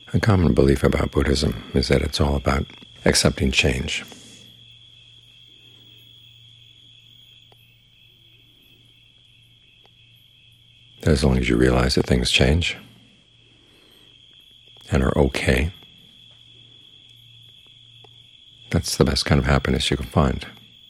A common belief about Buddhism is that it's all about accepting change. That as long as you realize that things change and are okay, that's the best kind of happiness you can find.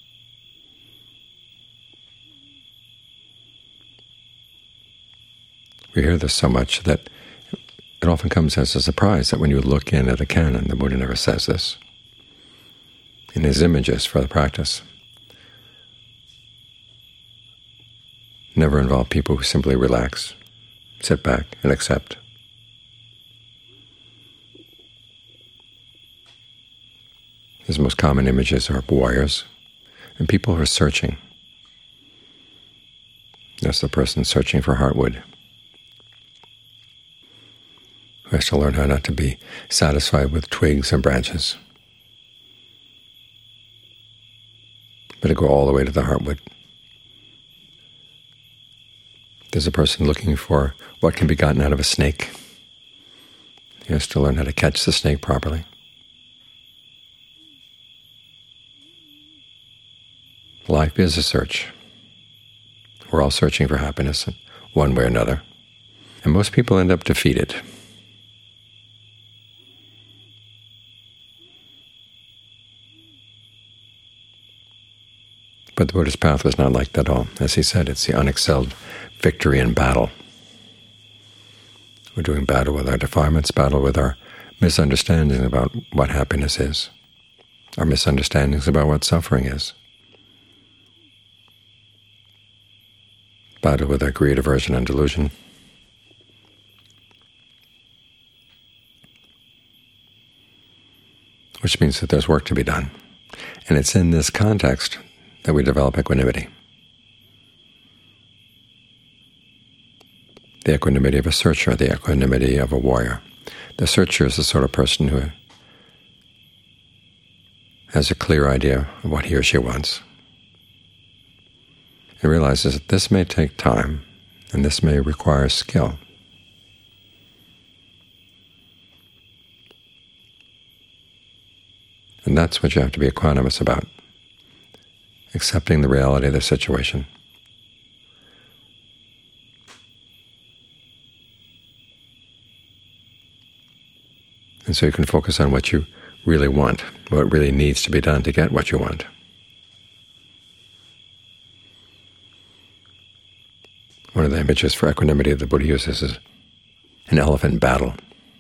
We hear this so much that it often comes as a surprise that when you look in at a canon, the Buddha never says this. In his images for the practice, never involve people who simply relax, sit back, and accept. His most common images are warriors and people who are searching. That's the person searching for heartwood, who has to learn how not to be satisfied with twigs and branches, but to go all the way to the heartwood. There's a person looking for what can be gotten out of a snake. He has to learn how to catch the snake properly. Life is a search. We're all searching for happiness in one way or another, and most people end up defeated. But the Buddha's path was not like that at all. As he said, it's the unexcelled victory in battle. We're doing battle with our defilements, battle with our misunderstandings about what happiness is, our misunderstandings about what suffering is, battle with our greed, aversion, and delusion. Which means that there's work to be done. And it's in this context that we develop equanimity. The equanimity of a searcher, the equanimity of a warrior. The searcher is the sort of person who has a clear idea of what he or she wants, and realizes that this may take time and this may require skill. And that's what you have to be equanimous about, accepting the reality of the situation. And so you can focus on what you really want, what really needs to be done to get what you want. One of the images for equanimity that the Buddha uses is an elephant battle.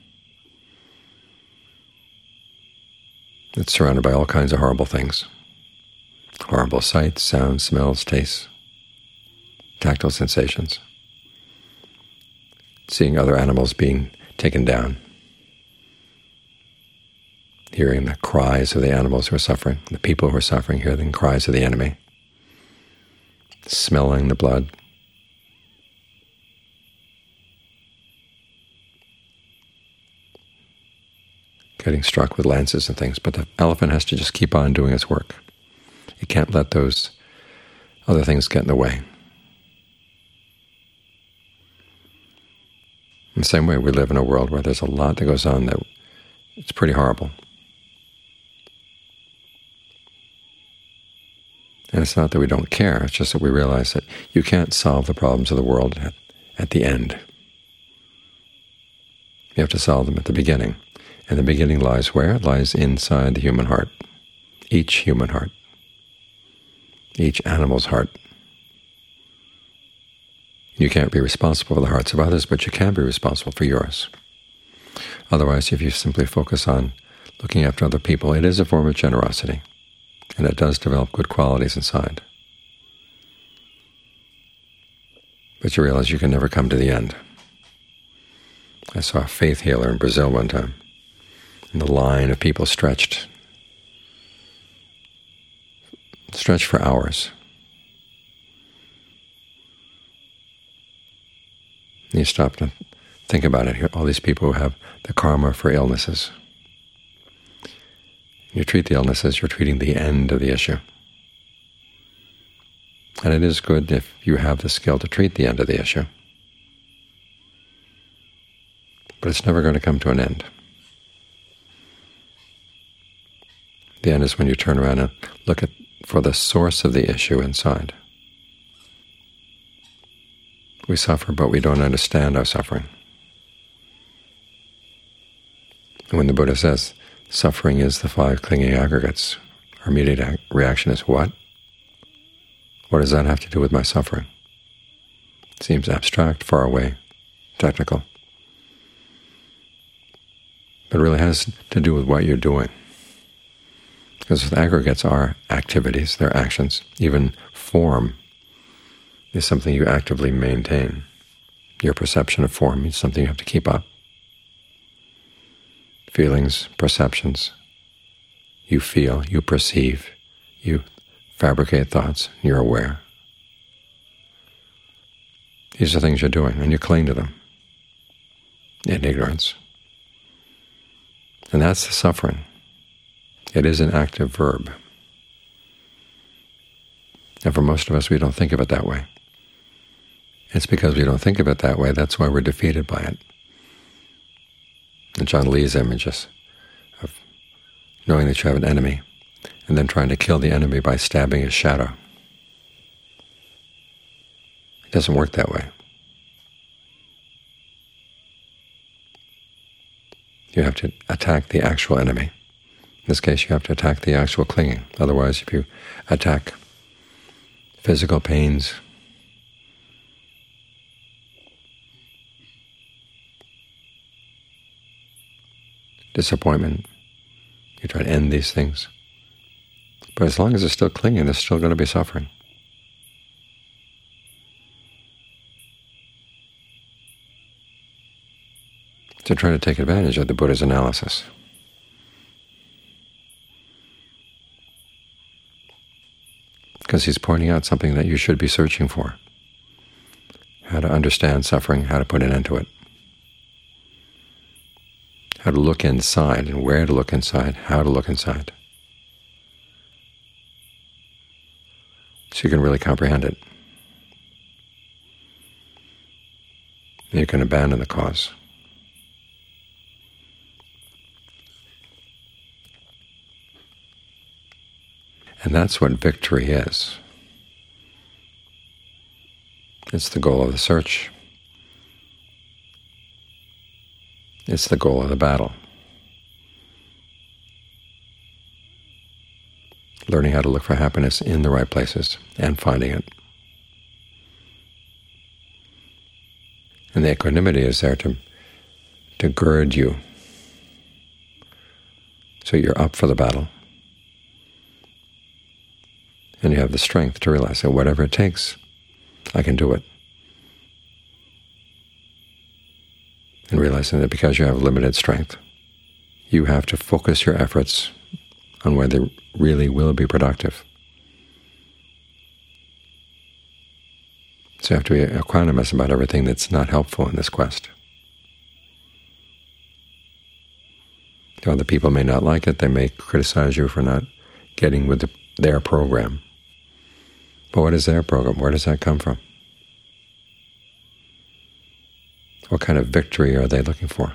It's surrounded by all kinds of horrible things. Horrible sights, sounds, smells, tastes, tactile sensations. Seeing other animals being taken down. Hearing the cries of the animals who are suffering, the people who are suffering, hearing the cries of the enemy. Smelling the blood. Getting struck with lances and things, but the elephant has to just keep on doing its work. It can't let those other things get in the way. In the same way, we live in a world where there's a lot that goes on that it's pretty horrible. And it's not that we don't care, it's just that we realize that you can't solve the problems of the world at the end. You have to solve them at the beginning. And the beginning lies where? It lies inside the human heart, each human heart, each animal's heart. You can't be responsible for the hearts of others, but you can be responsible for yours. Otherwise, if you simply focus on looking after other people, it is a form of generosity, and it does develop good qualities inside. But you realize you can never come to the end. I saw a faith healer in Brazil one time, and the line of people stretched for hours. And you stop to think about it. All these people who have the karma for illnesses. You treat the illnesses, you're treating the end of the issue. And it is good if you have the skill to treat the end of the issue. But it's never going to come to an end. The end is when you turn around and look for the source of the issue inside. We suffer, but we don't understand our suffering. And when the Buddha says, suffering is the 5 clinging aggregates, our immediate reaction is, what? What does that have to do with my suffering? It seems abstract, far away, technical. But it really has to do with what you're doing. Because the aggregates are activities, they're actions. Even form is something you actively maintain. Your perception of form is something you have to keep up. Feelings, perceptions, you feel, you perceive, you fabricate thoughts, you're aware. These are things you're doing, and you cling to them in ignorance. And that's the suffering. It is an active verb. And for most of us, we don't think of it that way. It's because we don't think of it that way, that's why we're defeated by it. And John Lee's images of knowing that you have an enemy and then trying to kill the enemy by stabbing his shadow. It doesn't work that way. You have to attack the actual enemy. In this case, you have to attack the actual clinging. Otherwise, if you attack physical pains, disappointment, you try to end these things. But as long as it's still clinging, there's still going to be suffering. To try to take advantage of the Buddha's analysis. Because he's pointing out something that you should be searching for. How to understand suffering, how to put an end to it. How to look inside, and where to look inside, how to look inside. So you can really comprehend it. And you can abandon the cause. And that's what victory is. It's the goal of the search. It's the goal of the battle. Learning how to look for happiness in the right places and finding it. And the equanimity is there to gird you so you're up for the battle. And you have the strength to realize that whatever it takes, I can do it. And realizing that because you have limited strength, you have to focus your efforts on where they really will be productive. So you have to be equanimous about everything that's not helpful in this quest. Other people may not like it, they may criticize you for not getting with their program. But what is their program? Where does that come from? What kind of victory are they looking for?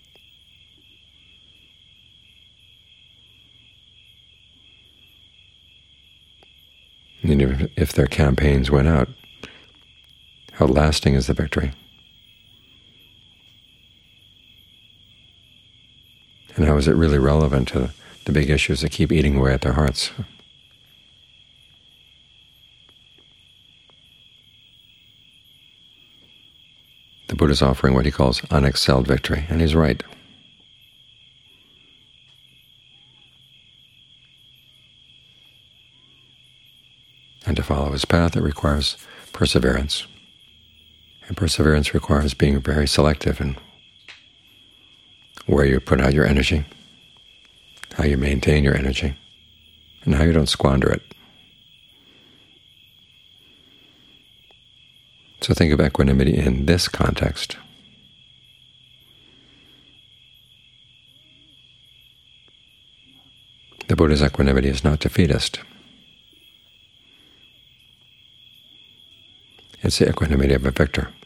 And if their campaigns went out, how lasting is the victory? And how is it really relevant to the big issues that keep eating away at their hearts? The Buddha is offering what he calls unexcelled victory, and he's right. And to follow his path, it requires perseverance. And perseverance requires being very selective in where you put out your energy, how you maintain your energy, and how you don't squander it. So think of equanimity in this context. The Buddha's equanimity is not defeatist. It's the equanimity of a victor.